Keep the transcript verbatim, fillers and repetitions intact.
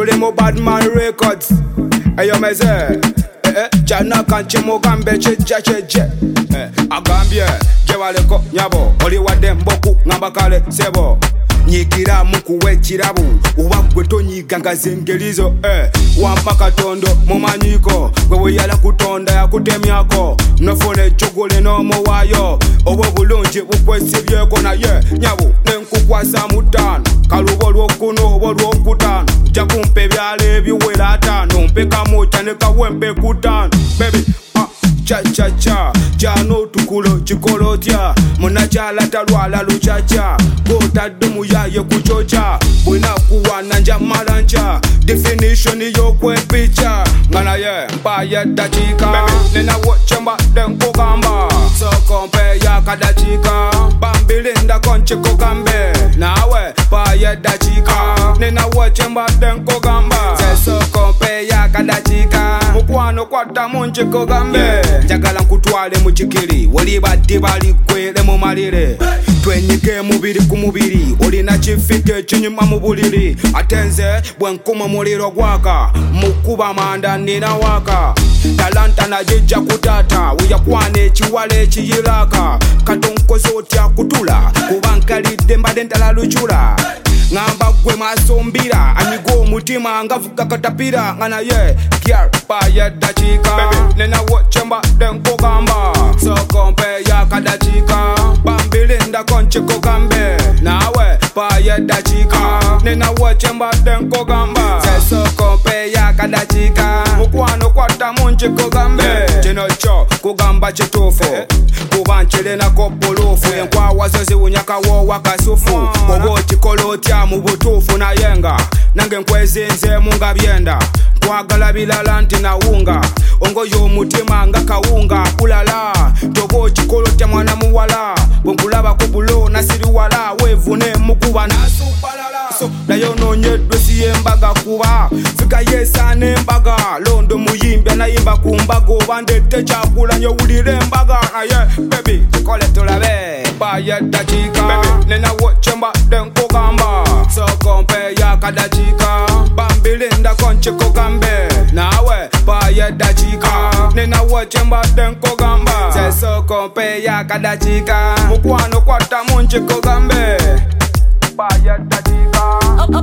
tuli mu Badman Records. Eyo meze eh, Chana kanchi mugambe chijja chijje eh, agambye jebaleko nyabo oli wadde mboku ngamba kale sebo nyigira mukuwe ekirabu oba gwe tonyiga nga zengerizo eh, wampa katondo mumanyiko gwe weyala kutonda yakutemyako nofuna ejjugule n'omuwaayo obwo bulungi bukwesibyeko naye nyabo nenkukwasa mutaano kalubo lwokkuno oba lwokutaano nja kumpa ebyalo ebiwera ataano mpekamu kyanekawempe kutaano baby ah, cha cha cha jano tukulo chikolotya munakyala talwala luchacha gotadde muyaye kuchocha bwina kuwana njamala ncha definition yokwepicha ngana ye mpaye dakika nenawo kyembadde nkugamba sokompe yakadakika bambilinda konchikogambe nawe mpaye dakika nenawo kyembadde nkugamba sesokompe yakadakika mukwano kwata munchikogambe njagala nkutwale mu kikiri olibadde baligwere mu malire twenyike mubiri ku mubiri olina kifike kinyuma mu buliri ate nze bwenkuma muliro gwaka mukuba manda nina waka talanta najijja kutata uyakwana ekiwala ekiyiraka katonkoze otya kutula kuba nkalidde mbadde ntala lucula ngamba gwe masombira anyiga omutima ngavuga katapira nga naye kyar paye dakika nenawo kyembadde nkugamba sokompe yakadakika bambilinda konchikogambe nawe paye dakika nenawo kyembadde nkugamba sesokompe yakadakika mukwano kwata munchikogambe kino kyo kugamba kituufu kuba nkirinako bulufu enkwawa zo ziwunyakawo wakasufu oba okikola otya mu butuufu naye nga nange nkwezinzeemu nga byenda nkwagala bilala nti nawunga ongoyo omutima nga kawunga kulala toba okikola otya mwana muwala bwenkulaba ku bulo nasiriwala weevune mukuba nasupalala so nayo noonyeddwe siyembaga kuba fika yesaana embaga londo muyimbi anayimba ku mbaga oba ndette kyakulanya owulira embaga naye bebi tukole tulabe paye dakika nenawo kyembadde nkugamba sokompe yakadakika bambilinda konchikogambe nawe paye dakika nenawo kyembadde nkugamba sesokompe yakadakika mukwano kwata munchikogambe paye dakika.